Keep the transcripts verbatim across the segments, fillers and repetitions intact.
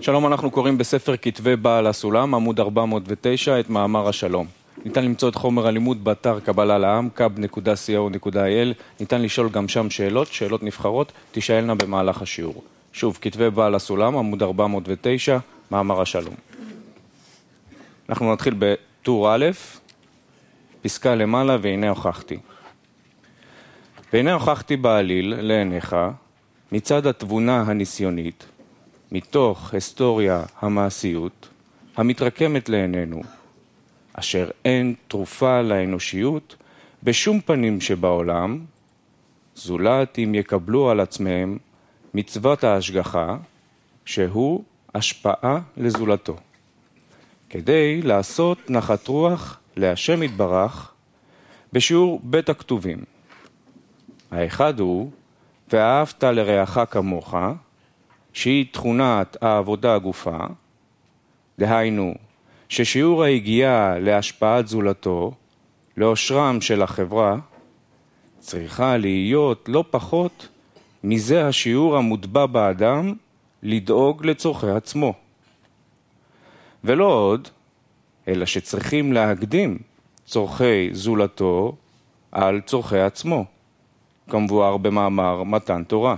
שלום, אנחנו קוראים בספר כתבי בעל הסולם, עמוד ארבע מאות ותשע, את מאמר השלום. ניתן למצוא את חומר הלימוד באתר קבלה לעם, קאב נקודה סי או נקודה איי אל. ניתן לשאול גם שם שאלות, שאלות נבחרות, תשאלנה במהלך השיעור. שוב, כתבי בעל הסולם, עמוד ארבע מאות ותשע, מאמר השלום. אנחנו נתחיל בטור א', פסקה למעלה, והנה הוכחתי. והנה הוכחתי בעליל לעיניך, מצד התבונה הניסיונית, מתוך היסטוריה המעשיות, המתרקמת לעינינו, אשר אין תרופה לאנושיות בשום פנים שבעולם, זולת אם יקבלו על עצמם מצוות ההשגחה, שהוא השפעה לזולתו, כדי לעשות נחת רוח להשם יתברך בשיעור בית הכתובים. האחד הוא, ואהבת לרעך כמוך, שהיא תכונת העבודה הגופה, דהיינו, ששיעור ההגיעה להשפעת זולתו, לאושרם של החברה, צריכה להיות לא פחות מזה השיעור המוטבע באדם לדאוג לצורכי עצמו. ולא עוד, אלא שצריכים להקדים צורכי זולתו על צורכי עצמו, כמבואר במאמר מתן תורה.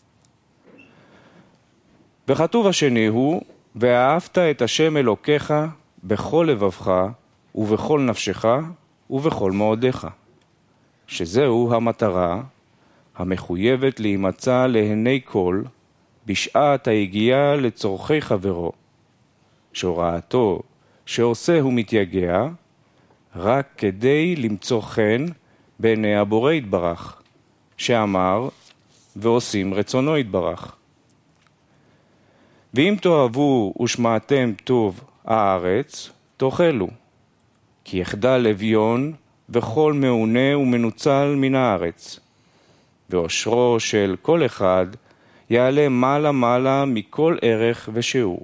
וכתוב השני הוא, ואהבת את השם אלוקיך בכל לבבך ובכל נפשך ובכל מאודיך, שזהו המטרה המחויבת להימצא לעיני כל בשעת ההגיעה לצורכי חברו, שהוראתו שעושה הוא מתייגע רק כדי למצוא חן בעיני הבורא יתברך, שאמר ועושים רצונו יתברך. ואם תאהבו ושמעתם טוב הארץ, תאכלו, כי יחדל אביון וכל מעונה ומנוצל מן הארץ, ואושרו של כל אחד יעלה מעלה מעלה מכל ערך ושיעור.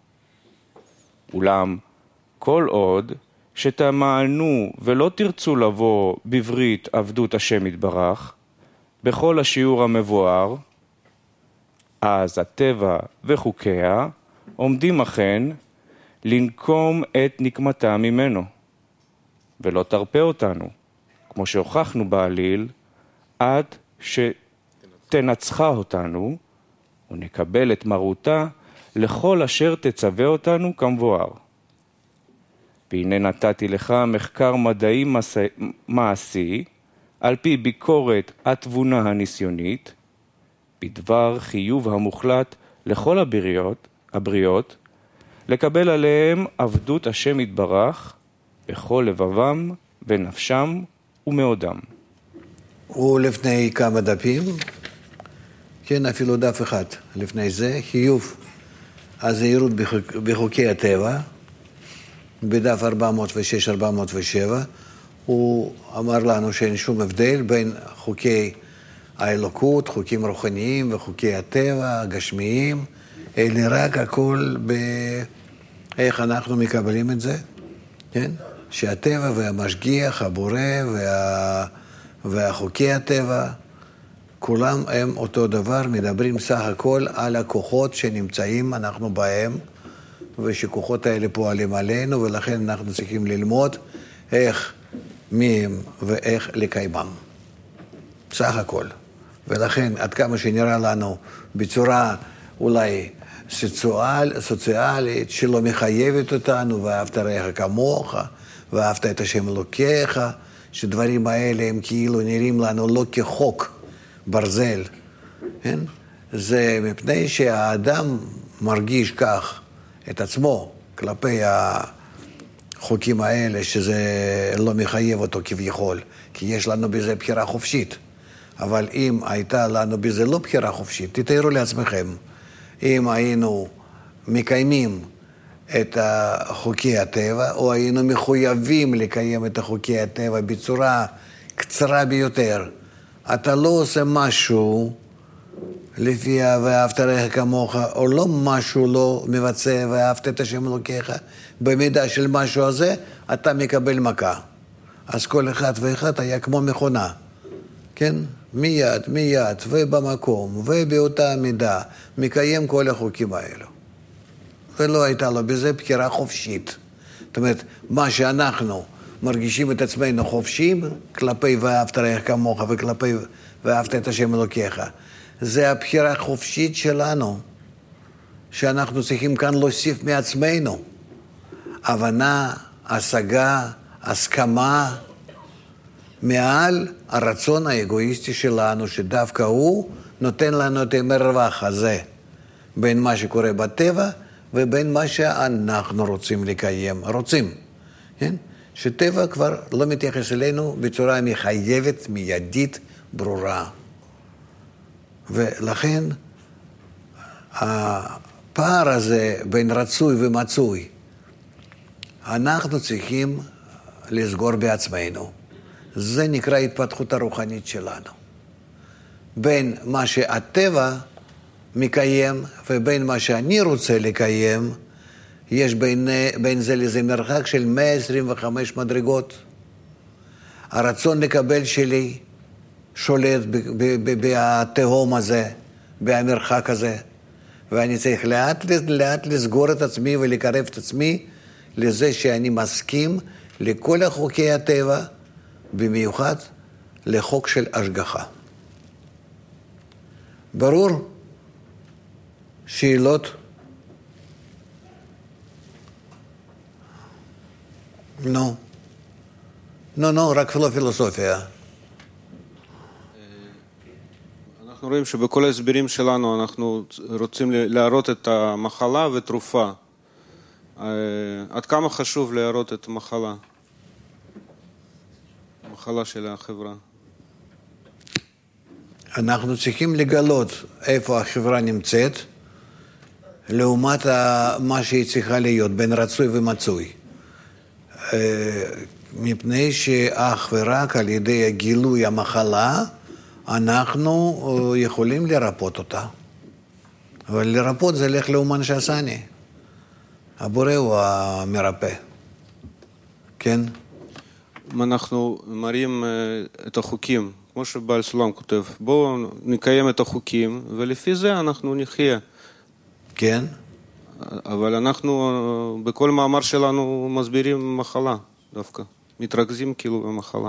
אולם כל עוד שתמענו ולא תרצו לבוא בברית עבדות השם יתברך, בכל השיעור המבואר, אז הטבע וחוקיה עומדים אכן לנקום את נקמתה ממנו, ולא תרפה אותנו, כמו שהוכחנו בעליל, עד שתנצחה אותנו, ונקבל את מרותה לכל אשר תצווה אותנו כמבואר. והנה נתתי לך מחקר מדעי מעשי, על פי ביקורת התבונה הניסיונית, בדבר חיוב המוחלט לכל הבריות, הבריות, לקבל עליהם עבדות השם יתברך בכל לבבם ונפשם ומאודם. ולפני כמה דפים, כן, אפילו דף אחד, לפני זה, חיוב הזהירות בחוק, בחוקי הטבע, בדף ארבע מאות ושש ארבע מאות ושבע, הוא אמר לנו שאין שום הבדל בין חוקי האלוקות, חוקים רוחניים וחוקי הטבע, הגשמיים, אלא רק הכל באיך אנחנו מקבלים את זה, כן? שהטבע והמשגיח, הבורא וה... והחוקי הטבע, כולם הם אותו דבר, מדברים סך הכל על הכוחות שנמצאים אנחנו בהם, ושכוחות האלה פועלים עלינו, ולכן אנחנו צריכים ללמוד איך, מי הם ואיך לקיימם. סך הכל. ולכן עד כמה שנראה לנו בצורה אולי סוציאל, סוציאלית, שלא מחייבת אותנו, ואהבת רעך כמוך, ואהבת את השם אלוקיך, שדברים האלה הם כאילו נראים לנו לא כחוק ברזל, כן? זה מפני שהאדם מרגיש כך את עצמו כלפי החוקים האלה, שזה לא מחייב אותו כביכול, כי יש לנו בזה בחירה חופשית. אבל אם הייתה לנו בזה לא בחירה חופשית, תתארו לעצמכם, אם היינו מקיימים את חוקי הטבע, או היינו מחויבים לקיים את חוקי הטבע בצורה קצרה ביותר, אתה לא עושה משהו לפי ואהבת רעך כמוך, או לא משהו לא מבצע ואהבת את השם אלוקיך, במידה של משהו הזה, אתה מקבל מכה. אז כל אחד ואחד היה כמו מכונה, כן? מיד, מיד, ובמקום, ובאותה מידה, מקיים כל החוקים האלו. ולא הייתה לו בזה בחירה חופשית. זאת אומרת, מה שאנחנו מרגישים את עצמנו חופשיים, כלפי ואהבת רעך כמוך וכלפי ואהבת את השם אלוקיך, זה הבחירה החופשית שלנו, שאנחנו צריכים כאן להוסיף מעצמנו. הבנה, השגה, הסכמה, מעל הרצון האגואיסטי שלנו, שדווקא הוא נותן לנו את המרווח הזה, בין מה שקורה בטבע ובין מה שאנחנו רוצים לקיים. רוצים, כן? שטבע כבר לא מתייחס אלינו בצורה מחייבת, מיידית, ברורה. ולכן הפער הזה בין רצוי ומצוי, אנחנו צריכים לסגור בעצמנו. זה נקרא התפתחות הרוחנית שלנו. בין מה שהטבע מקיים ובין מה שאני רוצה לקיים, יש בין, בין זה לזה מרחק של מאה עשרים וחמש מדרגות. הרצון לקבל שלי שולט בתהום הזה, במרחק הזה, ואני צריך לאט לאט לסגור את עצמי ולקרב את עצמי לזה שאני מסכים לכל החוקי הטבע, במיוחד לחוק של השגחה. ברור? שאלות? נו. נו, נו, רק לא פילוסופיה. אנחנו רואים שבכל ההסברים שלנו אנחנו רוצים להראות את המחלה ותרופה. עד כמה חשוב להראות את המחלה? המחלה של החברה. אנחנו צריכים לגלות איפה החברה נמצאת, לעומת מה שהיא צריכה להיות, בין רצוי ומצוי. מפני שאך ורק על ידי גילוי המחלה, אנחנו יכולים לרפות אותה. אבל לרפות זה לך לאומן שעשני. הבורא הוא המרפא. כן? אנחנו מראים את החוקים, כמו שבעל סולם כותב, בואו נקיים את החוקים, ולפי זה אנחנו נחיה. כן? אבל אנחנו בכל מאמר שלנו מסבירים מחלה דווקא, מתרכזים כאילו במחלה.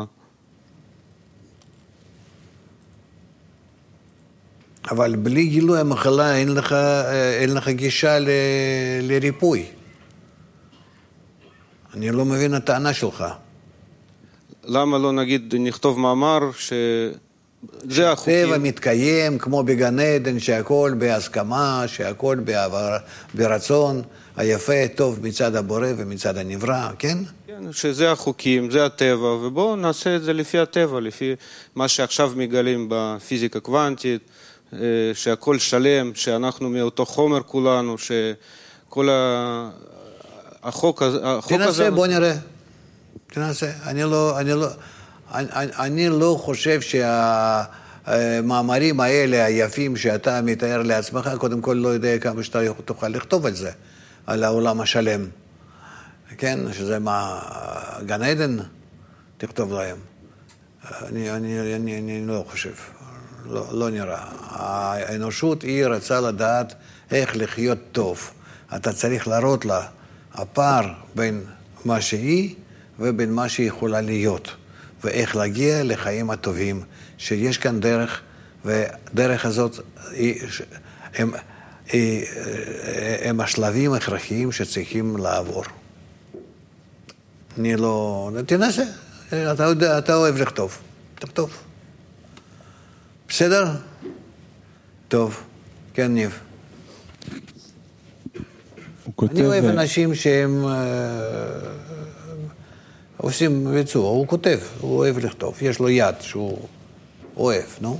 אבל בלי גילוי המחלה אין לך, אין לך גישה ל, לריפוי. אני לא מבין את הטענה שלך. למה לא נגיד, נכתוב מאמר שזה החוקים? טבע מתקיים כמו בגן עדן, שהכל בהסכמה, שהכל בעבר, ברצון, היפה, טוב מצד הבורא ומצד הנברא, כן? כן, שזה החוקים, זה הטבע, ובואו נעשה את זה לפי הטבע, לפי מה שעכשיו מגלים בפיזיקה קוונטית, שהכל שלם, שאנחנו מאותו חומר כולנו, שכל החוק הזה... תנסה, בוא נראה. תנסה. אני לא, אני לא, אני, אני לא חושב שהמאמרים האלה היפים שאתה מתאר לעצמך, קודם כל לא יודע כמה שאתה תוכל לכתוב על זה, על העולם השלם. כן, שזה מה, גן עדן, תכתוב להם. אני, אני, אני, אני לא חושב. לא, לא נראה. האנושות היא רצה לדעת איך לחיות טוב. אתה צריך להראות לה הפער בין מה שהיא ובין מה שהיא יכולה להיות, ואיך להגיע לחיים הטובים, שיש כאן דרך, ודרך הזאת היא, הם, היא, הם השלבים הכרחיים שצריכים לעבור. אני לא... תנסה, אתה, אתה אוהב לכתוב. תכתוב. בסדר? טוב. כן, ניב. אני אוהב אנשים שהם עושים ביצוע. הוא כותב, הוא אוהב לכתוב. יש לו יד שהוא אוהב, נו?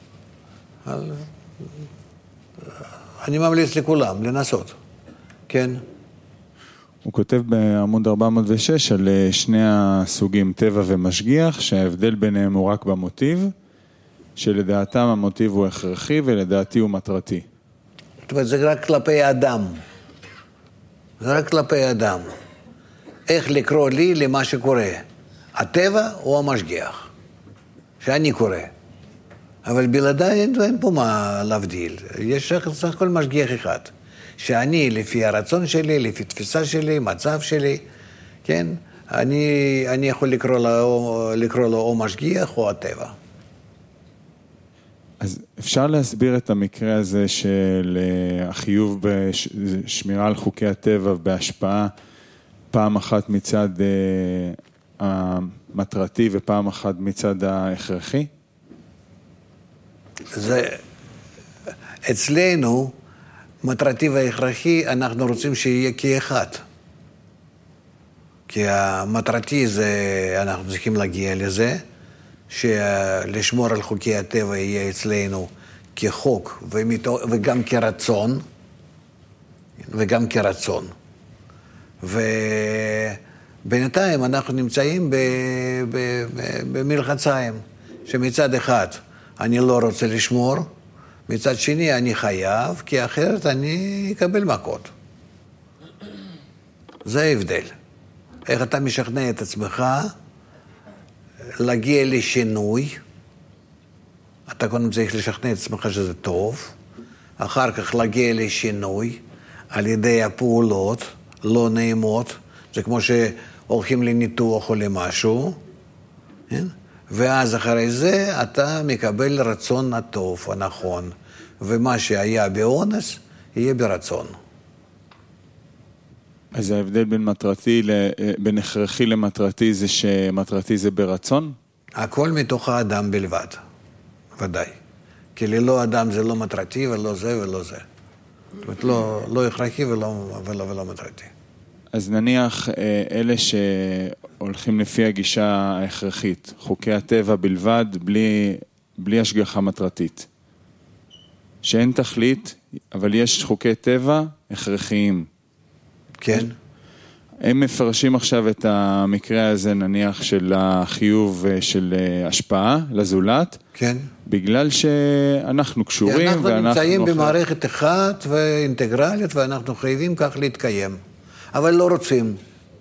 אני ממליץ לכולם לנסות. כן? הוא כותב בעמוד ארבע מאות ושש על שני הסוגים, טבע ומשגיח, שההבדל ביניהם הוא רק במוטיב, שלדעתם המוטיב הוא הכרחי ולדעתי הוא מטרתי. זאת אומרת, זה רק כלפי האדם. זה רק כלפי האדם. איך לקרוא לי למה שקורה? הטבע או המשגיח? שאני קורא. אבל בלעדיי אין, אין פה מה להבדיל. יש סך הכל משגיח אחד. שאני, לפי הרצון שלי, לפי תפיסה שלי, מצב שלי, כן? אני, אני יכול לקרוא לו, לקרוא לו או משגיח או הטבע. אז אפשר להסביר את המקרה הזה של החיוב בשמירה על חוקי הטבע בהשפעה, פעם אחת מצד המטרתי ופעם אחת מצד ההכרחי? זה, אצלנו, מטרתי וההכרחי, אנחנו רוצים שיהיה כאחד. כי המטרתי זה, אנחנו צריכים להגיע לזה, שלשמור על חוקי הטבע יהיה אצלנו כחוק וגם כרצון, וגם כרצון. ובינתיים אנחנו נמצאים במלחציים, שמצד אחד אני לא רוצה לשמור, מצד שני אני חייב, כי אחרת אני אקבל מכות. זה ההבדל. איך אתה משכנע את עצמך להגיע לשינוי, אתה קודם צריך לשכנע את עצמך שזה טוב, אחר כך להגיע לשינוי על ידי הפעולות לא נעימות, זה כמו שהולכים לניתוח או למשהו, כן? ואז אחרי זה אתה מקבל רצון הטוב, הנכון, ומה שהיה באונס יהיה ברצון. אז ההבדל בין מטרתי, בין הכרחי למטרתי זה שמטרתי זה ברצון? הכל מתוך האדם בלבד, ודאי. כי ללא אדם זה לא מטרתי ולא זה ולא זה. זאת אומרת, לא, לא הכרחי ולא, ולא, ולא מטרתי. אז נניח אלה שהולכים לפי הגישה ההכרחית, חוקי הטבע בלבד, בלי, בלי השגחה מטרתית. שאין תכלית, אבל יש חוקי טבע הכרחיים. כן. הם מפרשים עכשיו את המקרה הזה, נניח, של החיוב של השפעה לזולת. כן. בגלל שאנחנו קשורים. אנחנו ואנחנו נמצאים נוכל... במערכת אחת ואינטגרלית, ואנחנו חייבים כך להתקיים. אבל לא רוצים.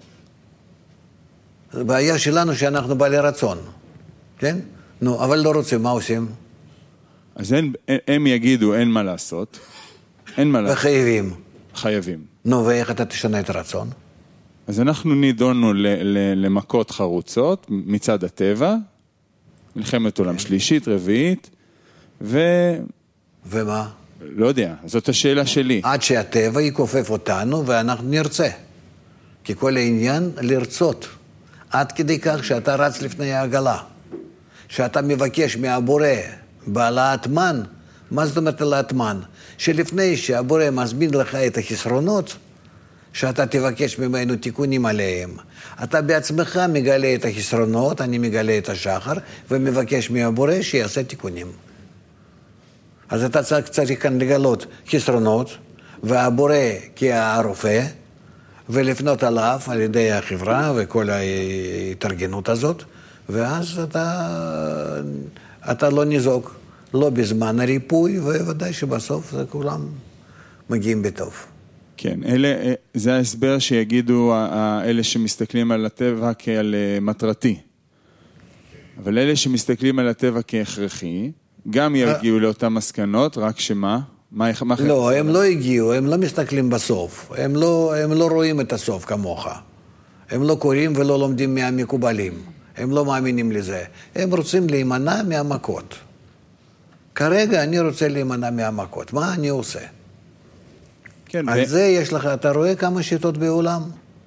הבעיה שלנו שאנחנו בעלי רצון. כן? נו, אבל לא רוצים, מה עושים? אז הם, הם יגידו, אין מה לעשות. אין מה לעשות. וחייבים. חייבים. נו, ואיך אתה תשנה את הרצון? אז אנחנו נידונו ל- ל- למכות חרוצות מצד הטבע, מלחמת עולם שלישית, רביעית, ו... ומה? לא יודע, זאת השאלה שלי. עד שהטבע יכופף אותנו ואנחנו נרצה. כי כל העניין לרצות. עד כדי כך שאתה רץ לפני העגלה. שאתה מבקש מהבורא בהעלאת מן, מה זאת אומרת העלאת מן? שלפני שהבורא מזמין לך את החסרונות, שאתה תבקש ממנו תיקונים עליהם. אתה בעצמך מגלה את החסרונות, אני מגלה את השחר, ומבקש מהבורא שיעשה תיקונים. אז אתה צריך, צריך כאן לגלות חסרונות, והבורא כהרופא, ולפנות עליו על ידי החברה וכל ההתארגנות הזאת, ואז אתה, אתה לא נזוק, לא בזמן הריפוי, וודאי שבסוף זה כולם מגיעים בטוב. כן, אלה, זה ההסבר שיגידו אלה שמסתכלים על הטבע כעל מטרתי. אבל אלה שמסתכלים על הטבע כהכרחי, גם יגיעו לאותן מסקנות, רק שמה? מה, מה לא, הם לא הגיעו, הם לא מסתכלים בסוף. הם לא, הם לא רואים את הסוף כמוך. הם לא קוראים ולא לומדים מהמקובלים. הם לא מאמינים לזה. הם רוצים להימנע מהמכות. כרגע אני רוצה להימנע מהמכות. מה אני עושה? כן, על ו... זה יש לך, אתה רואה כמה שיטות בעולם?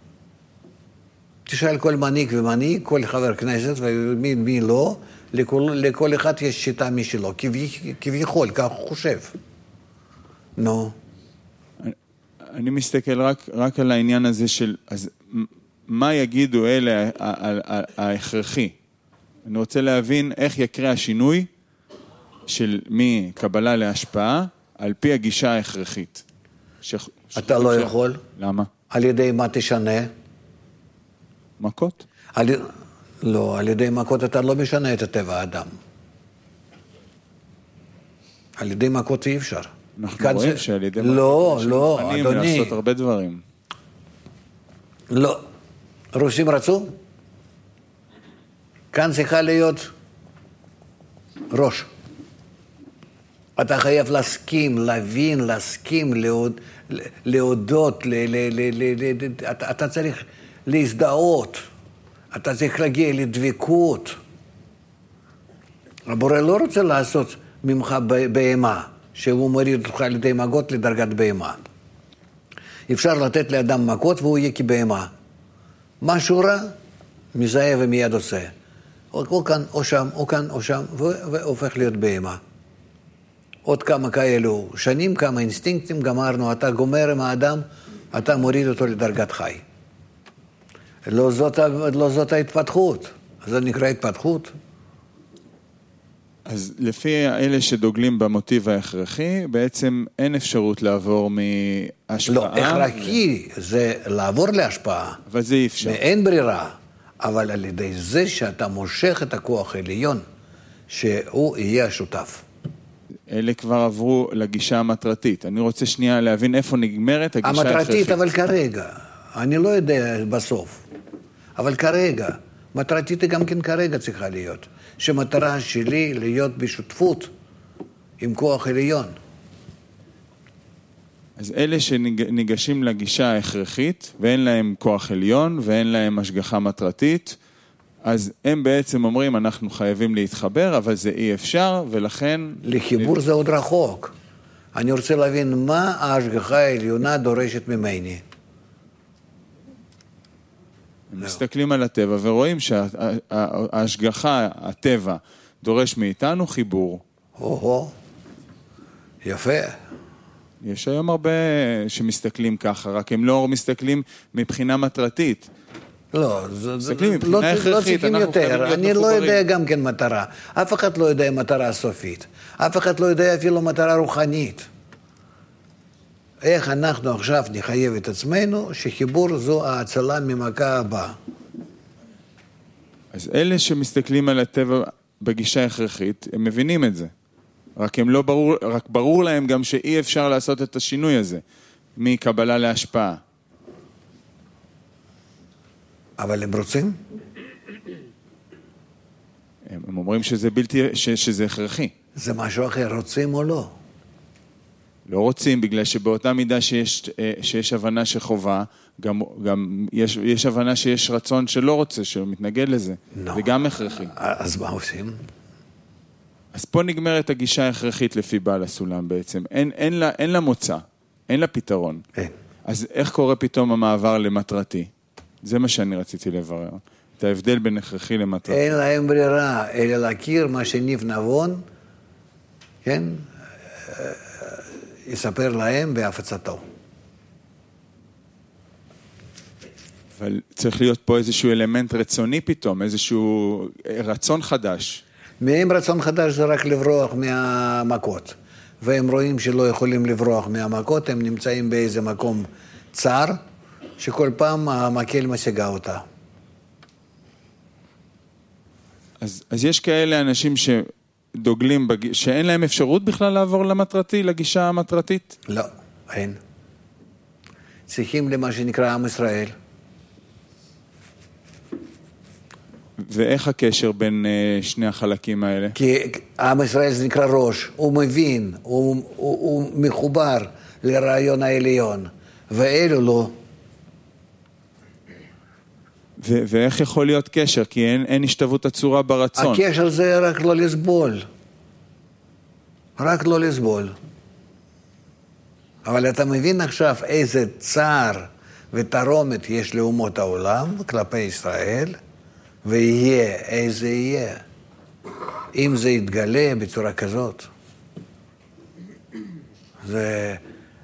תשאל כל מנהיג ומנהיג, כל חבר כנסת ומי מי לא, לכל, לכל אחד יש שיטה משלו, כביכול, כך הוא חושב. נו. אני מסתכל רק, רק על העניין הזה של, אז מה יגידו אלה ההכרחי? אני רוצה להבין איך יקרה השינוי של מקבלה להשפעה על פי הגישה ההכרחית. ש... אתה לא יכול. למה? על ידי מה תשנה? מכות? על... לא, על ידי מכות אתה לא משנה את הטבע האדם. על ידי מכות אי אפשר. אנחנו רואים זה... שעל ידי מכות לא, לא, אדוני. מוכנים לעשות הרבה דברים. לא. רוסים רצו? כאן צריכה להיות ראש. אתה חייב להסכים, להבין, להסכים, להודות, ל, ל, ל, ל, ל, אתה, אתה צריך להזדהות, אתה צריך להגיע לדבקות. הבורא לא רוצה לעשות ממך בהמה, שהוא מוריד אותך על ידי מגות לדרגת בהמה. אפשר לתת לאדם מכות והוא יהיה כבהמה. משהו רע, מזהה ומיד עושה. או, או כאן, או שם, או כאן, או שם, והופך להיות בהמה. עוד כמה כאלו שנים, כמה אינסטינקטים, גמרנו, אתה גומר עם האדם, אתה מוריד אותו לדרגת חי. לא זאת, לא זאת ההתפתחות. זה נקרא התפתחות. אז לפי אלה שדוגלים במוטיב ההכרחי, בעצם אין אפשרות לעבור מהשפעה. לא, הכרחי זה לעבור להשפעה. אבל זה אי אפשר. ואין ברירה. אבל על ידי זה שאתה מושך את הכוח העליון, שהוא יהיה השותף. אלה כבר עברו לגישה המטרתית. אני רוצה שנייה להבין איפה נגמרת הגישה ההכרחית. המטרתית, אבל כרגע. אני לא יודע בסוף. אבל כרגע. מטרתית גם כן כרגע צריכה להיות. שמטרה שלי להיות בשותפות עם כוח עליון. אז אלה שניגשים לגישה ההכרחית, ואין להם כוח עליון, ואין להם השגחה מטרתית, אז הם בעצם אומרים, אנחנו חייבים להתחבר, אבל זה אי אפשר, ולכן... לחיבור זה עוד רחוק. אני רוצה להבין מה ההשגחה העליונה דורשת ממני. מסתכלים על הטבע ורואים שההשגחה, הטבע, דורש מאיתנו חיבור. או-הו, יפה. יש היום הרבה שמסתכלים ככה, רק הם לא מסתכלים מבחינה מטרתית. לא, מסתכלים מבחינה לא, הכרחית, לא צריכים אנחנו חייבים יותר. להיות אני מחוברים. לא יודע גם כן מטרה. אף אחד לא יודע מטרה סופית. אף אחד לא יודע אפילו מטרה רוחנית. איך אנחנו עכשיו נחייב את עצמנו שחיבור זו ההצלה ממכה הבאה. אז אלה שמסתכלים על הטבע בגישה הכרחית, הם מבינים את זה. רק הם לא ברור, רק ברור להם גם שאי אפשר לעשות את השינוי הזה, מקבלה להשפעה. אבל הם רוצים? הם, הם אומרים שזה בלתי, ש, שזה הכרחי. זה משהו אחר, רוצים או לא? לא רוצים, בגלל שבאותה מידה שיש, שיש הבנה שחובה, גם, גם יש, יש הבנה שיש רצון שלא רוצה, שמתנגד לזה. No. זה גם הכרחי. אז מה עושים? אז פה נגמרת הגישה ההכרחית לפי בעל הסולם בעצם. אין, אין לה, אין לה מוצא, אין לה פתרון. אין. אז איך קורה פתאום המעבר למטרתי? זה מה שאני רציתי לברר. את ההבדל בין הכרחי למטרתי. אין להם ברירה, אלא להכיר מה שניב נבון, כן? יספר להם בהפצתו. אבל צריך להיות פה איזשהו אלמנט רצוני פתאום, איזשהו רצון חדש. מהם רצון חדש זה רק לברוח מהמכות. והם רואים שלא יכולים לברוח מהמכות, הם נמצאים באיזה מקום צר, שכל פעם המקל משיגה אותה. אז, אז יש כאלה אנשים שדוגלים, בג... שאין להם אפשרות בכלל לעבור למטרתי, לגישה המטרתית? לא, אין. צריכים למה שנקרא עם ישראל. ואיך הקשר בין uh, שני החלקים האלה? כי עם ישראל זה נקרא ראש, הוא מבין, הוא, הוא, הוא מחובר לרעיון העליון, ואלו לא. ו- ואיך יכול להיות קשר? כי אין, אין השתוות הצורה ברצון. הקשר זה רק לא לסבול. רק לא לסבול. אבל אתה מבין עכשיו איזה צער ותרומת יש לאומות העולם כלפי ישראל, ויהיה איזה יהיה. אם זה יתגלה בצורה כזאת. זה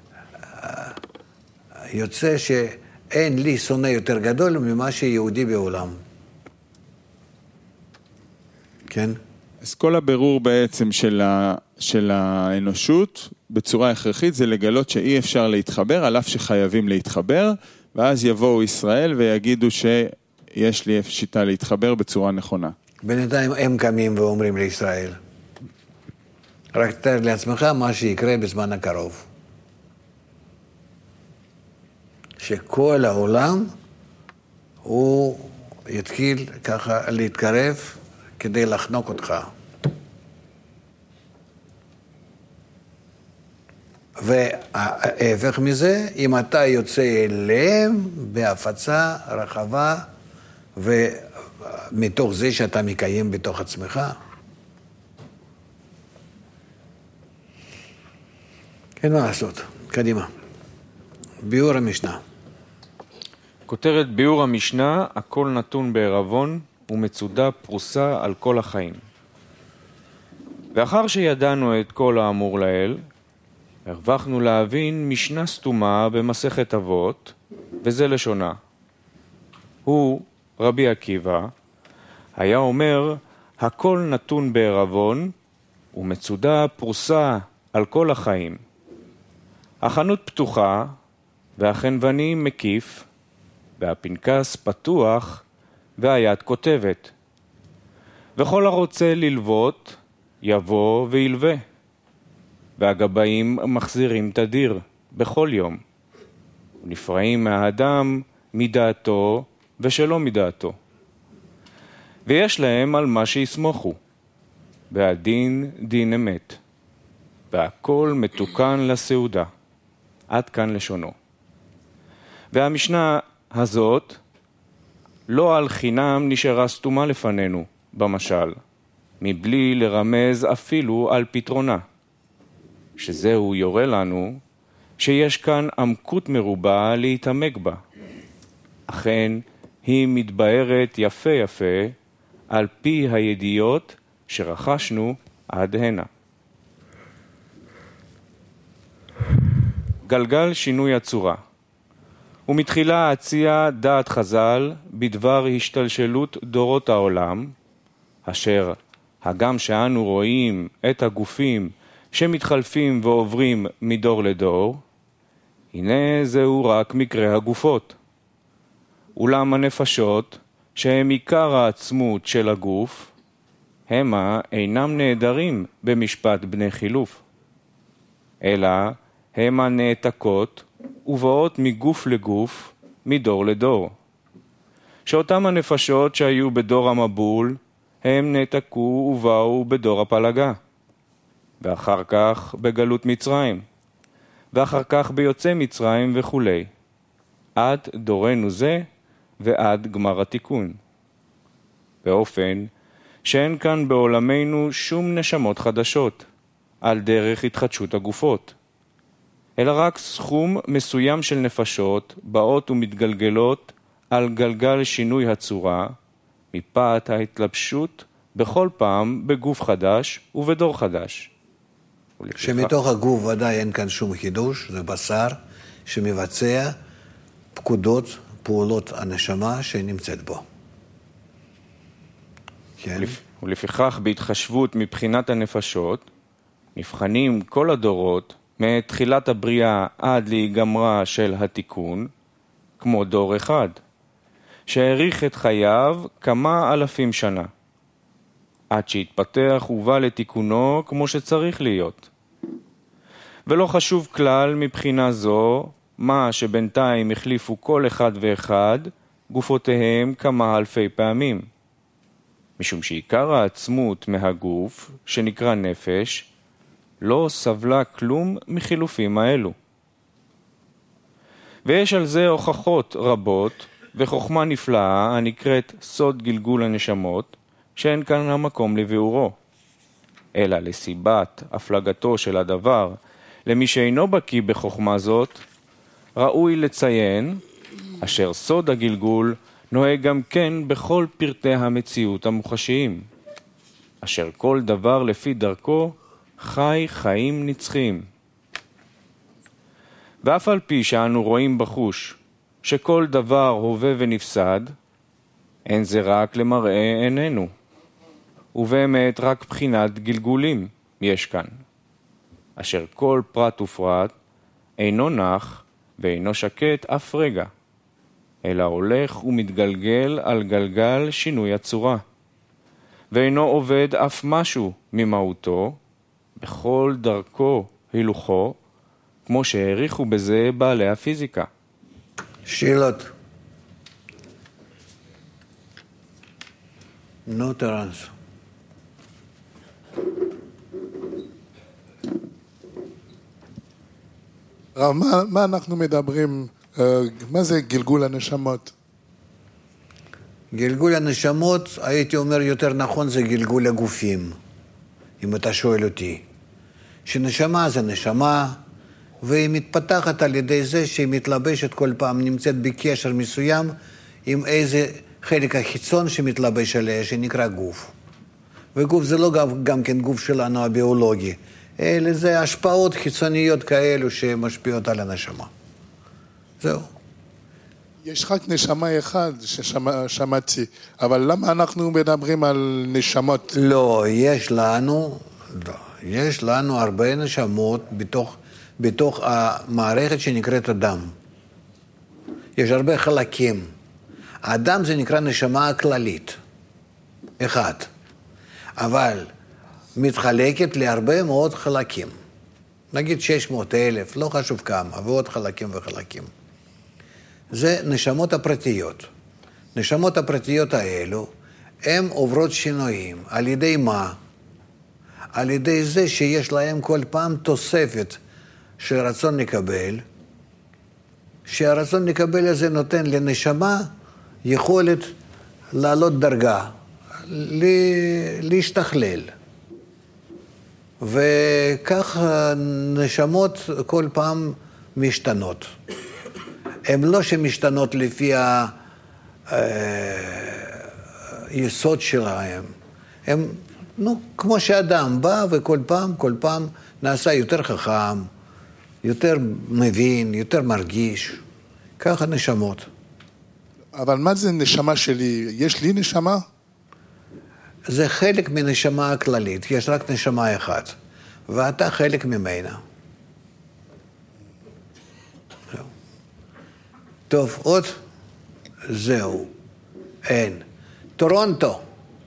יוצא שאין לי שונא יותר גדול ממה שיהודי בעולם. כן? אז כל הבירור בעצם של, ה, של האנושות בצורה הכרחית זה לגלות שאי אפשר להתחבר, על אף שחייבים להתחבר, ואז יבואו ישראל ויגידו שיש לי שיטה להתחבר בצורה נכונה. בינתיים הם קמים ואומרים לישראל, רק תאר לעצמך מה שיקרה בזמן הקרוב. שכל העולם הוא יתחיל ככה להתקרב כדי לחנוק אותך. וההפך מזה, אם אתה יוצא אליהם בהפצה רחבה, ומתוך זה שאתה מקיים בתוך עצמך. כן, מה לעשות? קדימה. ביאור המשנה. כותרת ביאור המשנה, הכל נתון בערבון ומצודה פרוסה על כל החיים. ואחר שידענו את כל האמור לאל, הרווחנו להבין משנה סתומה במסכת אבות, וזה לשונה. הוא, רבי עקיבא, היה אומר, הכל נתון בערבון ומצודה פרוסה על כל החיים. החנות פתוחה והחנווני מקיף, והפנקס פתוח והיד כותבת. וכל הרוצה ללוות יבוא וילווה. והגבאים מחזירים תדיר בכל יום. ונפרעים מהאדם מדעתו ושלא מדעתו. ויש להם על מה שיסמוכו. והדין דין אמת. והכל מתוקן לסעודה. עד כאן לשונו. והמשנה הזאת לא על חינם נשארה סתומה לפנינו במשל, מבלי לרמז אפילו על פתרונה. שזהו יורה לנו שיש כאן עמקות מרובה להתעמק בה. אכן היא מתבארת יפה יפה על פי הידיעות שרכשנו עד הנה. גלגל שינוי הצורה. ומתחילה הציע דעת חז"ל בדבר השתלשלות דורות העולם, אשר הגם שאנו רואים את הגופים שמתחלפים ועוברים מדור לדור, הנה זהו רק מקרה הגופות. אולם הנפשות, שהם עיקר העצמות של הגוף, המה אינם נעדרים במשפט בני חילוף, אלא המה נעתקות ובאות מגוף לגוף, מדור לדור. שאותם הנפשות שהיו בדור המבול, הם נעתקו ובאו בדור הפלגה, ואחר כך בגלות מצרים, ואחר כך ביוצא מצרים וכו', עד דורנו זה ועד גמר התיקון. באופן שאין כאן בעולמנו שום נשמות חדשות, על דרך התחדשות הגופות, אלא רק סכום מסוים של נפשות באות ומתגלגלות על גלגל שינוי הצורה, מפאת ההתלבשות בכל פעם בגוף חדש ובדור חדש. שמתוך הגוף ודאי אין כאן שום חידוש, זה בשר שמבצע פקודות, פעולות הנשמה שנמצאת בו. כן. ולפיכך בהתחשבות מבחינת הנפשות, נבחנים כל הדורות מתחילת הבריאה עד להיגמרה של התיקון, כמו דור אחד, שהאריך את חייו כמה אלפים שנה, עד שהתפתח ובא לתיקונו כמו שצריך להיות. ולא חשוב כלל מבחינה זו, מה שבינתיים החליפו כל אחד ואחד, גופותיהם כמה אלפי פעמים. משום שעיקר העצמות מהגוף, שנקרא נפש, לא סבלה כלום מחילופים האלו. ויש על זה הוכחות רבות וחוכמה נפלאה הנקראת סוד גלגול הנשמות, שאין כאן המקום לביאורו. אלא לסיבת הפלגתו של הדבר, למי שאינו בקיא בחוכמה זאת, ראוי לציין, אשר סוד הגלגול נוהג גם כן בכל פרטי המציאות המוחשיים, אשר כל דבר לפי דרכו חי חיים נצחיים. ואף על פי שאנו רואים בחוש שכל דבר הווה ונפסד, אין זה רק למראה עינינו, ובאמת רק בחינת גלגולים יש כאן, אשר כל פרט ופרט אינו נח ואינו שקט אף רגע, אלא הולך ומתגלגל על גלגל שינוי הצורה, ואינו עובד אף משהו ממהותו, בכל דרכו הילוכו, כמו שהעריכו בזה בעלי הפיזיקה. שאלות. No terrence. רב, מה, מה אנחנו מדברים, מה זה גלגול הנשמות? גלגול הנשמות, הייתי אומר יותר נכון, זה גלגול הגופים, אם אתה שואל אותי. שנשמה זה נשמה, והיא מתפתחת על ידי זה שהיא מתלבשת כל פעם, נמצאת בקשר מסוים עם איזה חלק החיצון שמתלבש עליה, שנקרא גוף. וגוף זה לא גם, גם כן גוף שלנו הביולוגי, אלא זה השפעות חיצוניות כאלו שמשפיעות על הנשמה. זהו. יש רק נשמה אחד ששמעתי, אבל למה אנחנו מדברים על נשמות? לא, יש לנו, לא, יש לנו הרבה נשמות בתוך, בתוך המערכת שנקראת אדם. יש הרבה חלקים. האדם זה נקרא נשמה הכללית, אחד. אבל מתחלקת להרבה מאוד חלקים. נגיד שש מאות אלף, לא חשוב כמה, ועוד חלקים וחלקים. זה נשמות הפרטיות. נשמות הפרטיות האלו, הן עוברות שינויים. על ידי מה? על ידי זה שיש להם כל פעם תוספת של רצון לקבל, שהרצון לקבל הזה נותן לנשמה יכולת לעלות דרגה, להשתכלל. וכך נשמות כל פעם משתנות. הן לא שמשתנות לפי היסוד שלהם. הם, נו, כמו שאדם בא וכל פעם, כל פעם נעשה יותר חכם, יותר מבין, יותר מרגיש. ככה נשמות. אבל מה זה נשמה שלי? יש לי נשמה? זה חלק מנשמה הכללית, יש רק נשמה אחת, ואתה חלק ממנה. זהו. טוב, עוד? זהו. אין. טורונטו.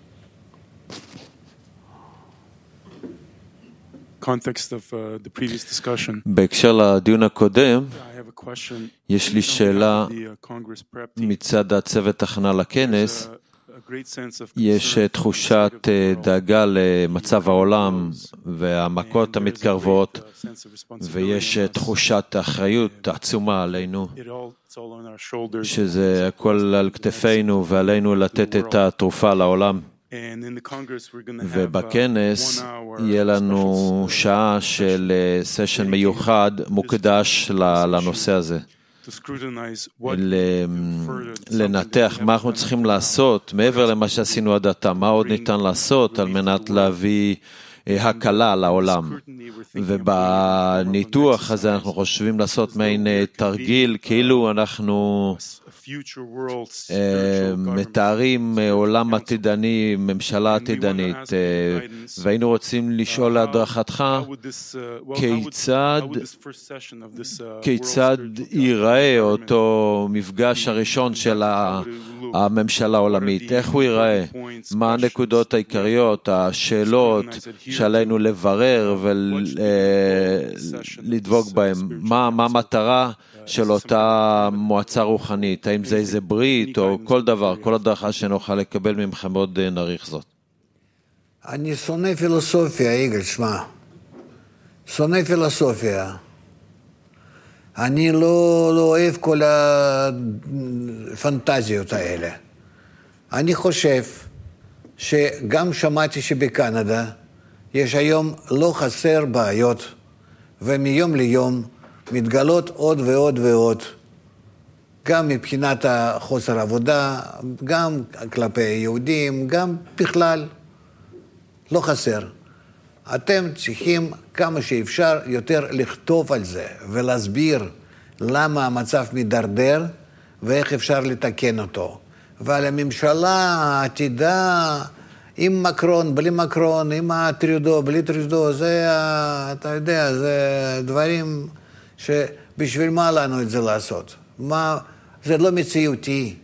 בהקשר לדיון הקודם, יש לי שאלה מצד הצוות הכנה לכנס. יש תחושת דאגה למצב העולם והמכות המתקרבות, ויש תחושת אחריות עצומה עלינו, שזה הכל על כתפינו ועלינו לתת את התרופה לעולם. ובכנס יהיה לנו שעה של סשן מיוחד מוקדש לנושא הזה. לנתח מה אנחנו צריכים לעשות מעבר למה שעשינו עד עתה, מה עוד ניתן לעשות על מנת להביא הקלה לעולם. ובניתוח הזה אנחנו חושבים לעשות מעין תרגיל, כאילו אנחנו מתארים עולם עתידני, ממשלה עתידנית, והיינו רוצים לשאול להדרכתך כיצד, כיצד ייראה אותו מפגש הראשון של הממשלה העולמית, איך הוא ייראה, מה הנקודות העיקריות, השאלות שעלינו לברר ולדבוק בהם, מה המטרה של אותה מועצה רוחנית, האם זה איזה ברית או כל דבר, כל הדרכה שנוכל לקבל ממכם, מאוד נעריך זאת. אני שונא פילוסופיה, יגאל, שמע. שונא פילוסופיה. אני לא, לא אוהב כל הפנטזיות האלה. אני חושב שגם שמעתי שבקנדה יש היום לא חסר בעיות, ומיום ליום מתגלות עוד ועוד ועוד, גם מבחינת חוסר עבודה, גם כלפי יהודים, גם בכלל, לא חסר. אתם צריכים כמה שאפשר יותר לכתוב על זה, ולהסביר למה המצב מדרדר, ואיך אפשר לתקן אותו. ועל הממשלה העתידה, עם מקרון, בלי מקרון, עם הטריודו, בלי טריודו, זה, אתה יודע, זה דברים שבשביל מה לנו את זה לעשות? מה, זה לא מציאותי.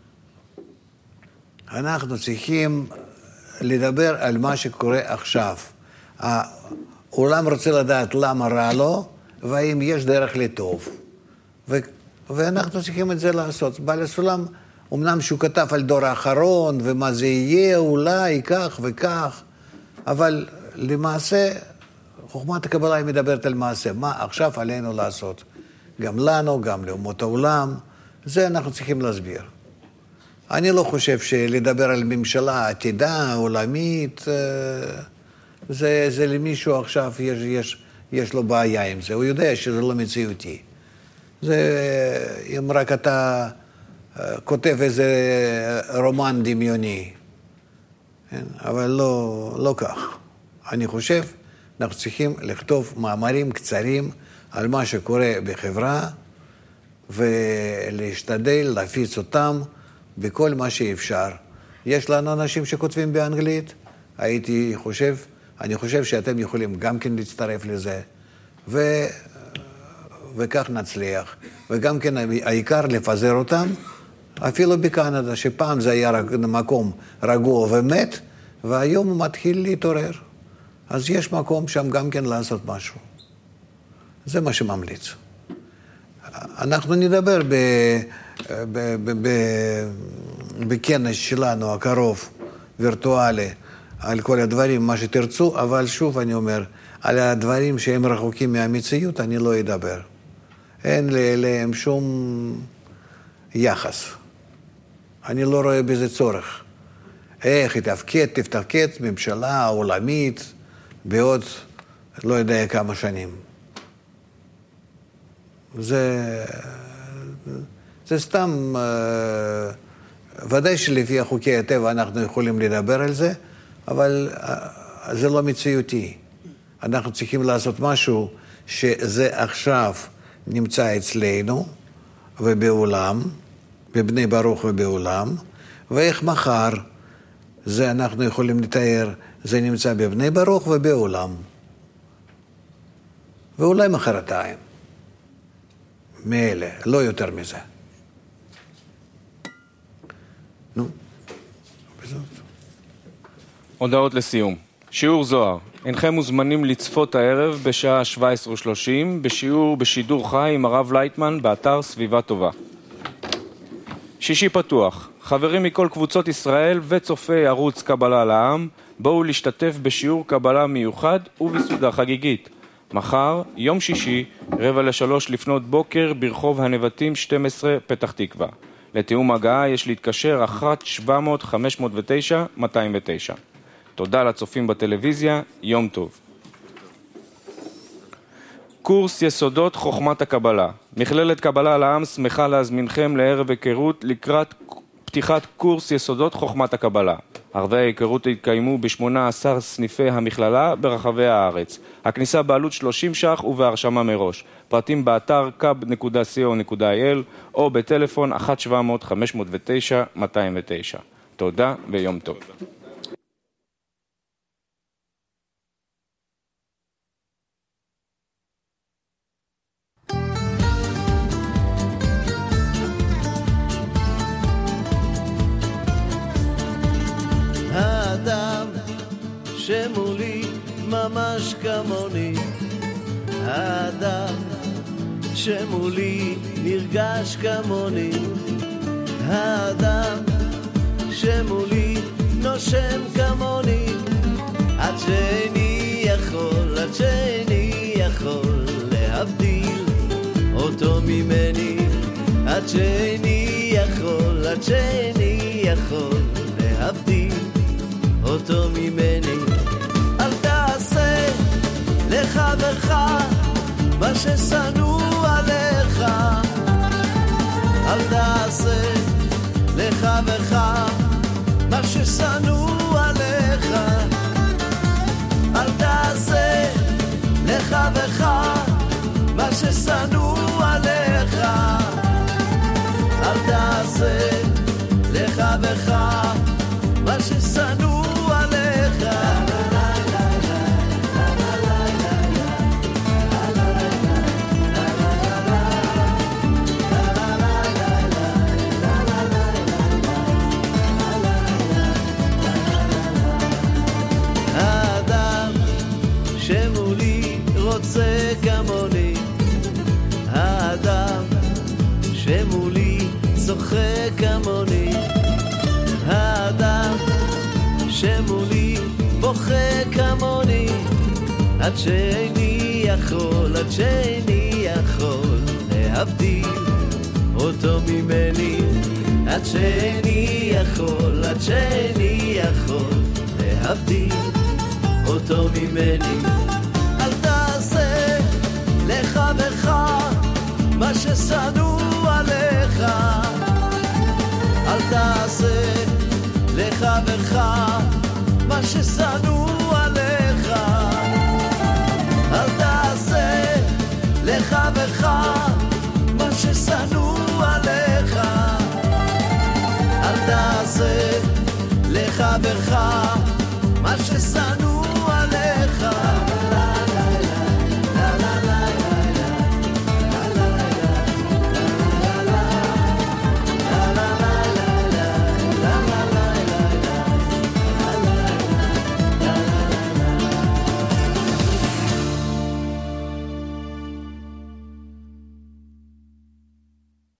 אנחנו צריכים לדבר על מה שקורה עכשיו. העולם רוצה לדעת למה רע לו, והאם יש דרך לטוב. ו- ואנחנו צריכים את זה לעשות. בעל הסולם, אמנם שהוא כתב על דור האחרון, ומה זה יהיה, אולי, כך וכך, אבל למעשה, חוכמת הקבלה היא מדברת על מעשה. מה עכשיו עלינו לעשות? גם לנו, גם לאומות העולם. זה אנחנו צריכים להסביר. אני לא חושב שלדבר על ממשלה עתידה, עולמית, זה, זה למישהו עכשיו, יש, יש, יש לו בעיה עם זה. הוא יודע שזה לא מציאותי. זה, אם רק אתה כותב איזה רומן דמיוני. אבל לא, לא כך. אני חושב, אנחנו צריכים לכתוב מאמרים קצרים על מה שקורה בחברה, ולהשתדל להפיץ אותם בכל מה שאפשר. יש לנו אנשים שכותבים באנגלית, הייתי חושב, אני חושב שאתם יכולים גם כן להצטרף לזה, ו... וכך נצליח. וגם כן העיקר לפזר אותם, אפילו בקנדה, שפעם זה היה מקום רגוע ומת, והיום הוא מתחיל להתעורר. אז יש מקום שם גם כן לעשות משהו. זה מה שממליץ. אנחנו נדבר ב, ב, ב, ב, בכנס שלנו הקרוב, וירטואלי, על כל הדברים, מה שתרצו, אבל שוב אני אומר, על הדברים שהם רחוקים מהמציאות, אני לא אדבר. אין להם שום יחס. אני לא רואה בזה צורך. איך תתפקד, תתפקד ממשלה עולמית בעוד לא יודע כמה שנים. זה, זה סתם, ודאי שלפי חוקי הטבע אנחנו יכולים לדבר על זה, אבל זה לא מציאותי. אנחנו צריכים לעשות משהו שזה עכשיו נמצא אצלנו ובעולם, בבני ברוך ובעולם, ואיך מחר זה אנחנו יכולים לתאר, זה נמצא בבני ברוך ובעולם. ואולי מחרתיים. מאלה, לא יותר מזה. נו, בזאת. הודעות לסיום. שיעור זוהר. אינכם מוזמנים לצפות הערב בשעה שבע עשרה ושלושים בשיעור בשידור חי עם הרב לייטמן באתר סביבה טובה. שישי פתוח. חברים מכל קבוצות ישראל וצופי ערוץ קבלה לעם, בואו להשתתף בשיעור קבלה מיוחד ובסעודה חגיגית. מחר, יום שישי, רבע לשלוש לפנות בוקר ברחוב הנבטים שתים עשרה פתח תקווה. לתיאום הגעה יש להתקשר אחת שבע מאות חמש מאות ותשע מאתיים ותשע. תודה לצופים בטלוויזיה, יום טוב. קורס יסודות חוכמת הקבלה. מכללת קבלה לעם שמחה להזמינכם לערב היכרות לקראת פתיחת קורס יסודות חוכמת הקבלה. ערבי ההיכרות התקיימו ב-שמונה עשר סניפי המכללה ברחבי הארץ. הכניסה בעלות שלושים ש"ח ובהרשמה מראש. פרטים באתר קאב נקודה סי או נקודה איי אל או בטלפון אחת שבע מאות חמש מאות ותשע מאתיים ותשע. תודה ויום טוב. האדם שמולי ממש כמוני, האדם שמולי נרגש כמוני, האדם שמולי נושם כמוני, עד שאיני יכול, עד שאיני יכול להבדיל אותו ממני, עד שאיני יכול, עד שאיני יכול להבדיל אותו ממני. אל תעשה לחברך מה ששנוא עליך, אל תעשה לחברך מה ששנוא עליך, אל תעשה לחברך מה ששנוא עליך, אל תעשה לחברך מה ששנוא עליך. האדם שמולי רוצה כמוני, האדם שמולי צוחק כמוני, האדם שמולי בוכה כמוני, עד שאיני יכול, עד שאיני יכול להבדיל אותו ממני, עד שאני יכול, עד שאני יכול להבדיל אותו ממני. אל תעשה לחברך מה ששנוא עליך, אל תעשה לחברך מה ששנוא עליך, אל תעשה לחברך מה ששנוא עליך, אל תעשה לחברך מה ששנוא